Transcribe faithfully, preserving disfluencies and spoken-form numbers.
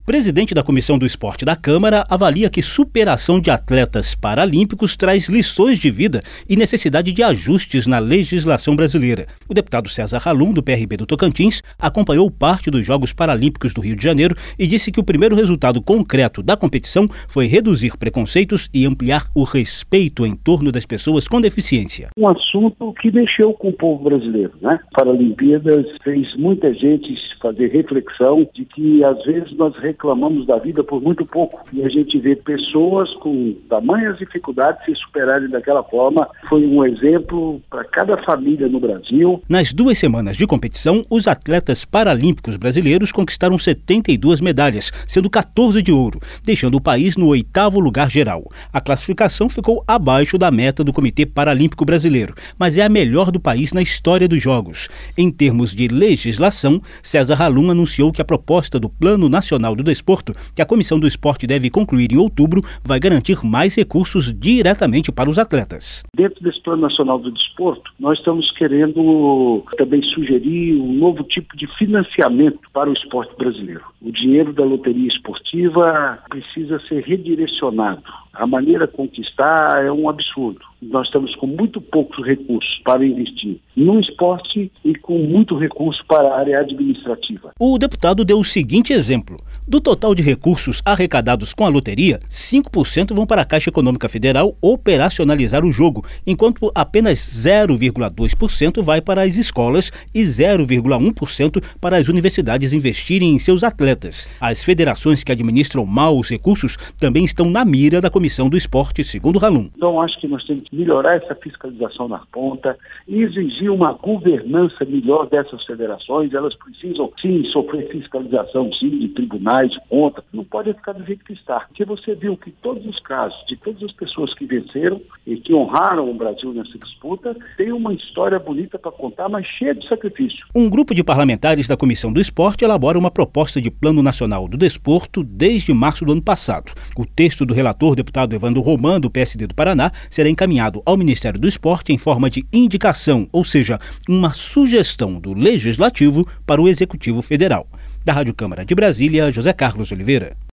presidente da Comissão do Esporte da Câmara avalia que superação de atletas paralímpicos traz lições de vida e necessidade de ajustes na legislação brasileira. O deputado César Halum, do P R B do Tocantins, acompanhou parte dos Jogos Paralímpicos do Rio de Janeiro e disse que o primeiro resultado concreto da competição foi reduzir preconceitos e ampliar o respeito em torno das pessoas com deficiência. Um assunto que mexeu com o povo brasileiro, né? Paralimpíadas fez muita gente fazer reflexão de que às vezes nós reclamamos da vida por muito pouco e a gente vê pessoas com tamanhas dificuldades se superarem daquela forma. Foi um exemplo para cada família no Brasil. Nas duas semanas de competição, os atletas paralímpicos brasileiros conquistaram setenta e duas medalhas, sendo catorze de ouro, deixando o país no oitavo lugar geral. A classificação ficou abaixo da meta do Comitê Paralímpico Brasileiro, mas é a melhor do país na história dos Jogos. Em termos de legislação, César Halum anunciou que a proposta do Plano Nacional do Desporto, que a Comissão do Esporte deve concluir em outubro, vai garantir mais recursos diretamente para os atletas. Dentro desse Plano Nacional do Desporto, nós estamos querendo também sugerir um novo tipo de financiamento para o esporte brasileiro. O dinheiro da loteria esportiva precisa ser redirecionado. A maneira com que está é um absurdo. Nós estamos com muito poucos recursos para investir no esporte e com muito recurso para a área administrativa. O deputado deu o seguinte exemplo. Do total de recursos arrecadados com a loteria, cinco por cento vão para a Caixa Econômica Federal operacionalizar o jogo, enquanto apenas zero vírgula dois por cento vai para as escolas e zero vírgula um por cento para as universidades investirem em seus atletas. As federações que administram mal os recursos também estão na mira da Comissão do Esporte, segundo Halum. Então, acho que nós temos que melhorar essa fiscalização na ponta e exigir uma governança melhor dessas federações. Elas precisam, sim, sofrer fiscalização, sim, de tribunais, de conta. Não pode ficar do jeito que está. Porque você viu que todos os casos de todas as pessoas que venceram e que honraram o Brasil nessa disputa têm uma história bonita para contar, mas cheia de sacrifício. Um grupo de parlamentares da Comissão do Esporte elabora uma proposta de Plano Nacional do Desporto desde março do ano passado. O texto do relator, deputado Evandro Roman, do P S D do Paraná, será encaminhado ao Ministério do Esporte em forma de indicação, ou seja, uma sugestão do Legislativo para o Executivo Federal. Da Rádio Câmara de Brasília, José Carlos Oliveira.